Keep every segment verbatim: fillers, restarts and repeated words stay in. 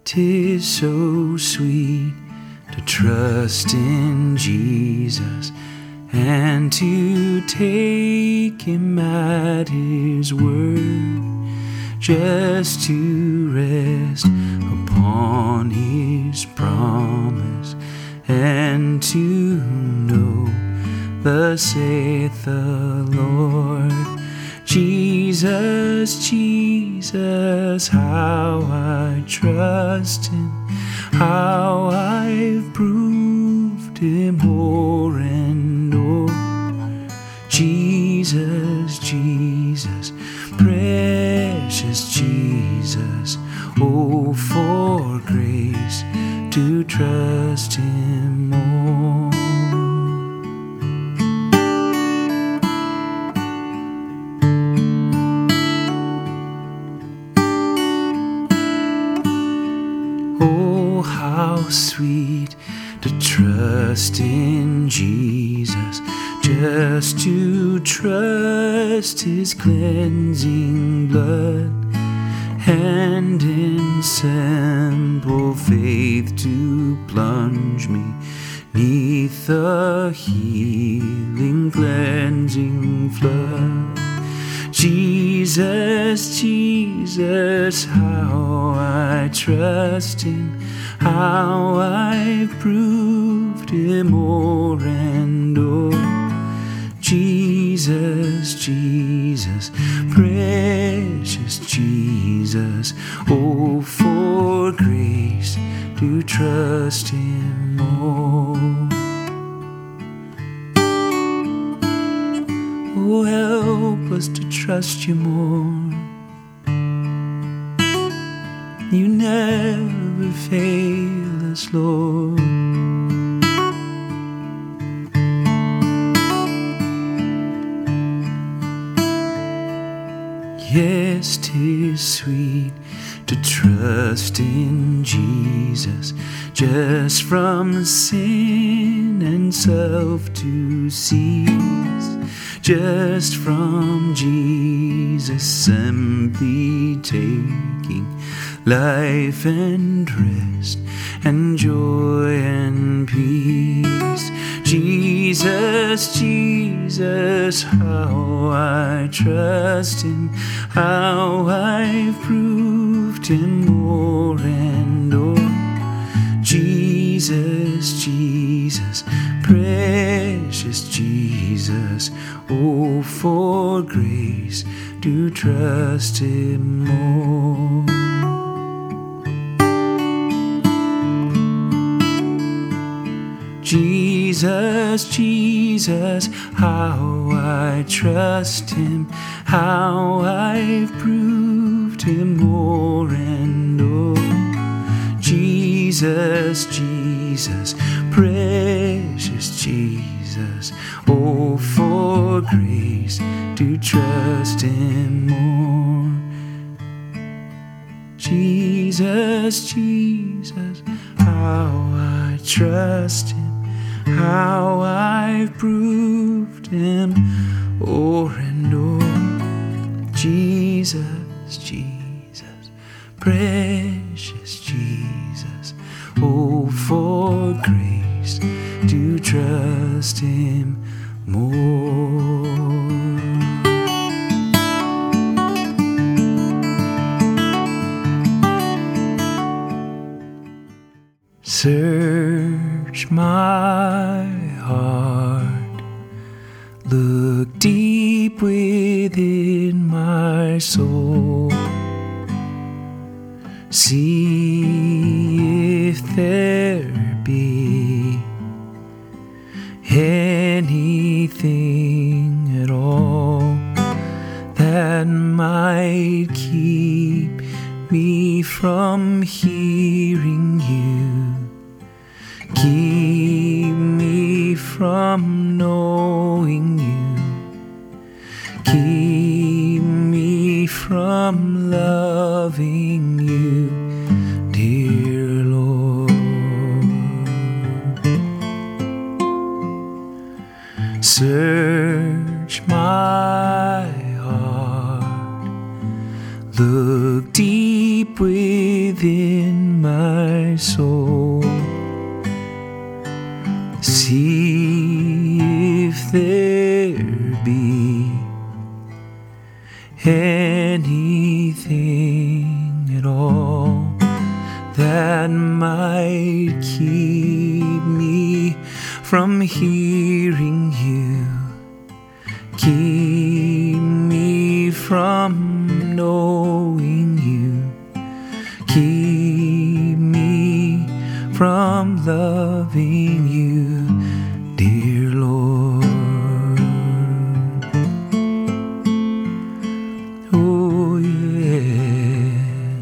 'Tis so sweet to trust in Jesus and to take Him at His word, just to rest upon His promise and to know, thus saith the Lord. Jesus, Jesus, how I trust Him, how I've proved Him o'er and o'er. Jesus, Jesus, precious Jesus, oh, for grace to trust Him more. Oh, how sweet to trust in Jesus, just to trust His cleansing blood, and in simple faith to plunge me neath the healing, cleansing flood. Jesus, Jesus, how I trust Him, how I've proved Him o'er and o'er. Jesus, Jesus, precious Jesus, oh, for grace to trust Him more. Oh, help us to trust You more. You never fail us, Lord. Yes, 'tis sweet to trust in Jesus, just from sin and self to cease, just from Jesus simply taking life and rest and joy and peace. Jesus, Jesus, how I trust Him, how I've proved Him o'er and o'er. Jesus, Jesus, precious Jesus, oh, for grace to trust Him more. Jesus, Jesus, how I trust Him, how I've proved Him o'er and o'er. Jesus, Jesus, precious Jesus, oh, for grace to trust Him more. Jesus, Jesus, how I trust Him, how I've proved Him o'er and o'er. Jesus, Jesus, precious Jesus, oh, for grace to trust Him more. Search my heart, look deep within my soul, see if there be anything at all that might keep me from hearing You, keep me from knowing You, keep me from loving You, dear Lord. Search my heart, look deep within within my soul. See if there be anything at all that might keep me from hearing you, keep me from knowing you, keep me from loving you, dear Lord. Oh yeah.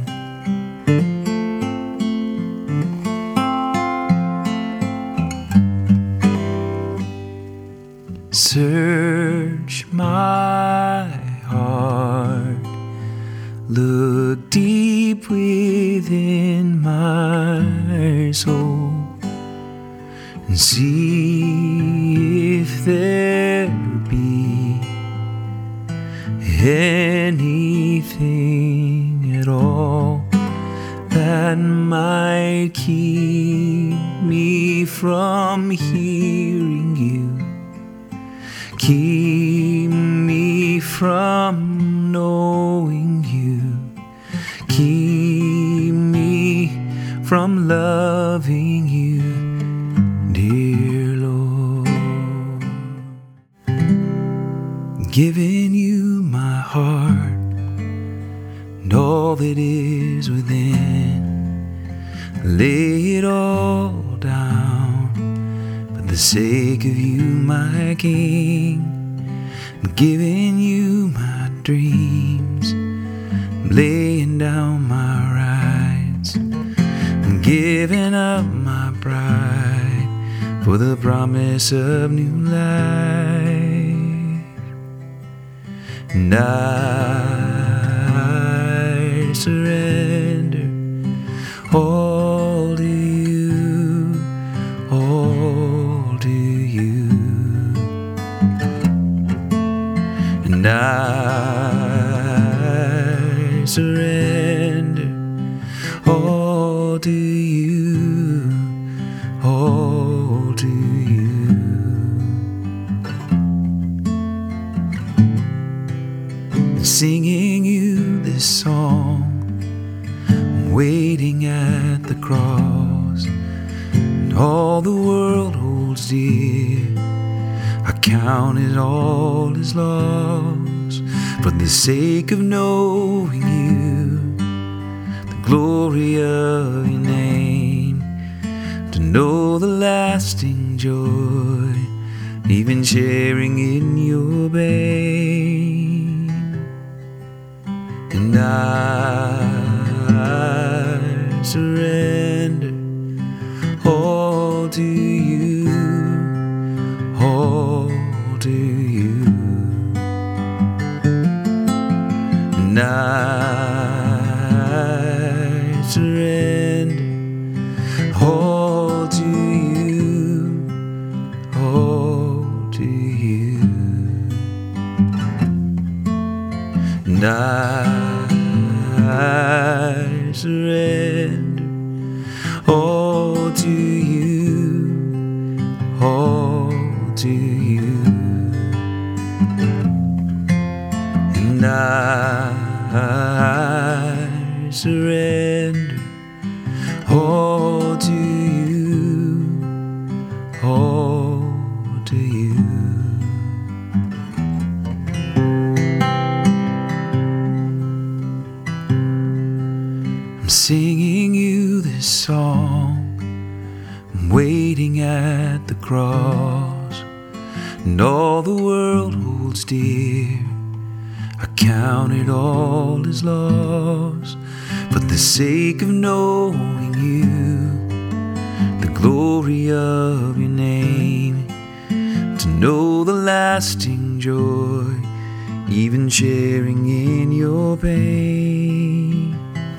Search my heart, look deep within my soul, and see if there be anything at all that might keep me from hearing you, keep me from knowing you, keep me from loving you, dear Lord. Giving you my heart and all that is within, lay it all down for the sake of you, my King. I'm giving you my dreams, I'm laying down my rights, I'm giving up my pride for the promise of new life. And I surrender all to you, all to you. And I surrender all to you, all to you. And singing you this song, I'm waiting at the cross, and all the world holds dear, I count it all as loss for the sake of knowing you, the glory of your name, to know the lasting joy, even sharing in your pain. And I surrender all to you, all to you. And I surrender all to you, all to you. And I surrender all to you, all to you. And I surrender all to you, all to you. I'm singing you this song, I'm waiting at the cross, and all the world holds dear, I count it all as loss for the sake of knowing you, the glory of your name, to know the lasting joy, even sharing in your pain.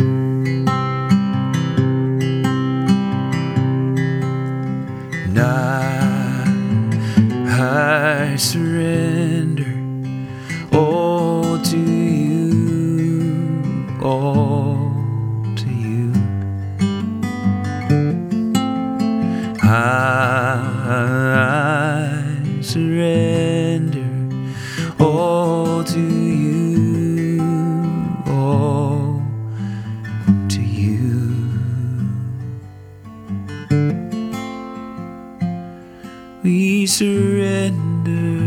And I, I surrender all to you, all to you. I surrender all to you, all to you. We surrender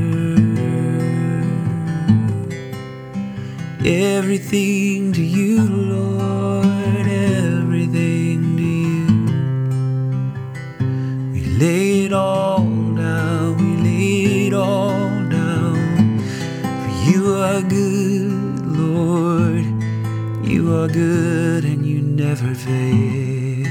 everything to you, Lord, everything to you. We lay it all down, we lay it all down. For you are good, Lord, you are good and you never fail.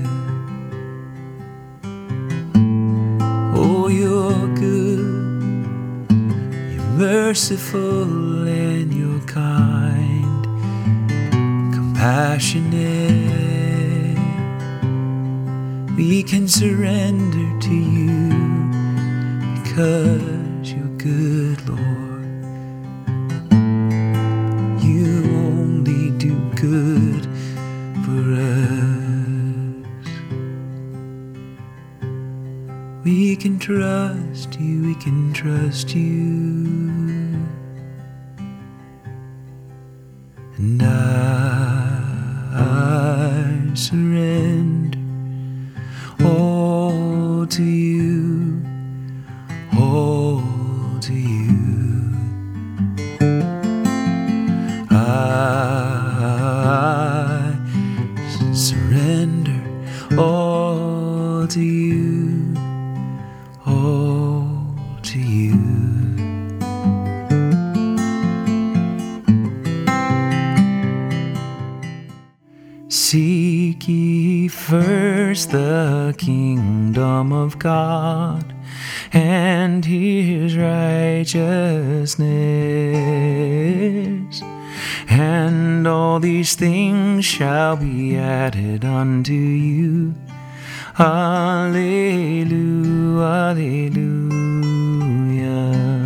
Oh, you're good, you're merciful and you're kind, compassionate. We can surrender to you because you're good, Lord. You only do good for us. We can trust you, we can trust you. And I, I surrender all to you, all to you. I surrender all to you, all to you. Seek ye first the kingdom of God and his righteousness, and all these things shall be added unto you. Alleluia, alleluia.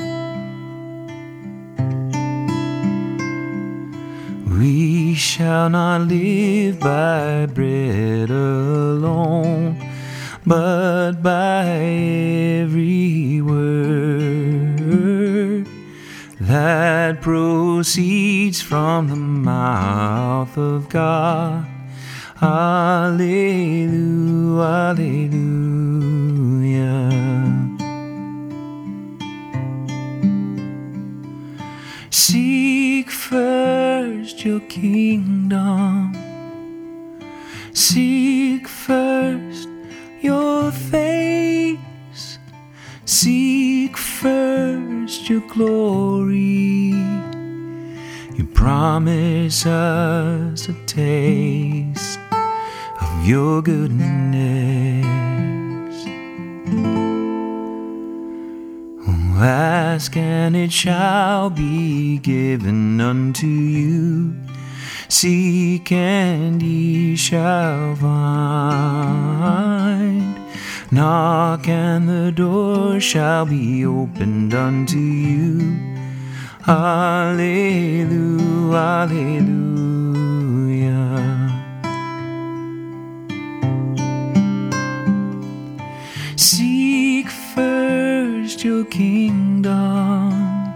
We shall not live by bread alone, but by every word that proceeds from the mouth of God. Alleluia, alleluia. Seek first your kingdom, seek first your face, seek first your glory. You promise us a taste of your goodness. Oh, ask and it shall be given unto you. Seek and ye shall find. Knock and the door shall be opened unto you. Alleluia, alleluia. Seek first your kingdom,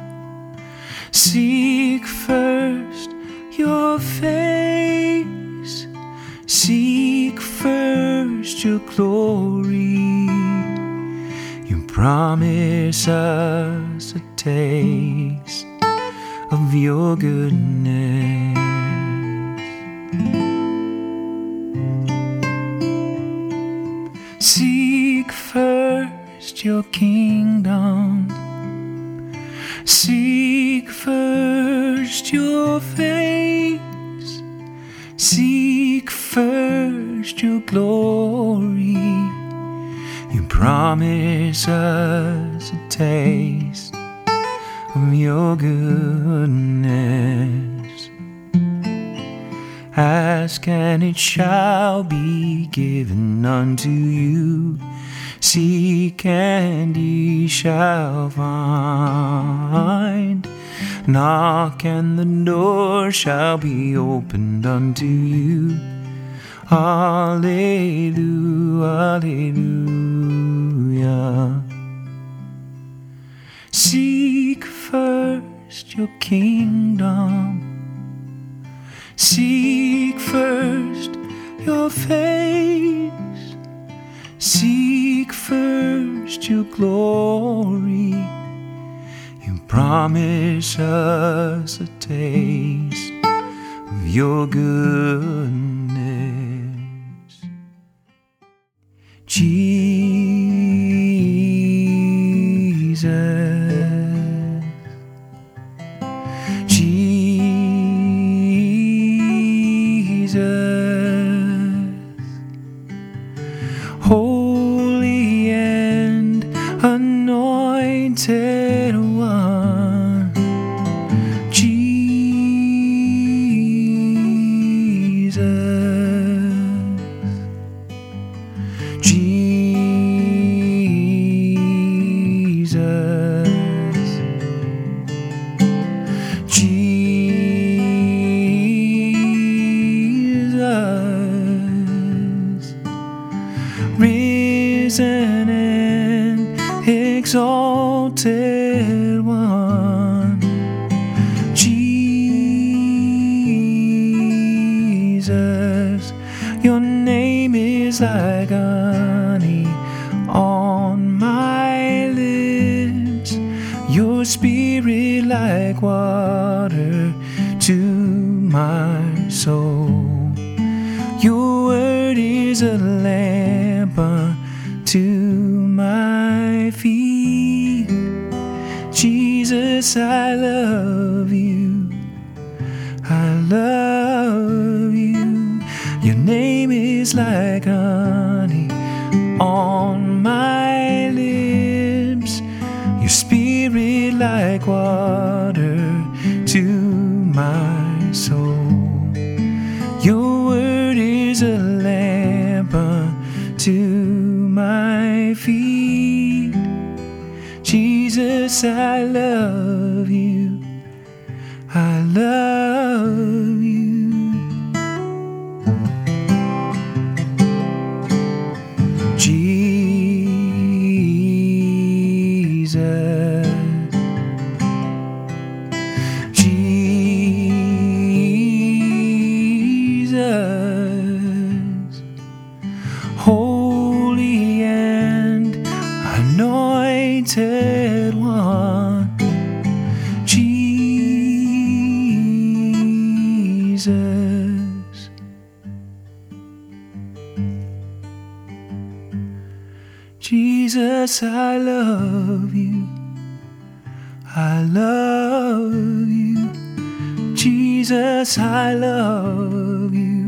seek first your face, seek first your glory. You promise us a taste of your goodness. Seek first your kingdom, seek first your face, seek first your glory. You promise us a taste of your goodness. Ask and it shall be given unto you. Seek and ye shall find. Knock and the door shall be opened unto you. Hallelujah, hallelujah. Seek first your kingdom. Seek first your face. Seek first your glory. You promise us a taste of your goodness. Jesus, Jesus, Holy and Anointed One, Jesus, Jesus, Jesus, risen and exalted One, Jesus, your name is like honey on my lips, your spirit like water to my soul. Your word is a lamp unto my feet. Jesus, I love you, I love you. Your name is like honey on my lips, your spirit like water to my soul. Your word is a lamp unto my feet. Jesus, I love you, I love you. Jesus, Jesus, Holy and Anointed One, Jesus, Jesus, I love you, I love you. Jesus, I love you.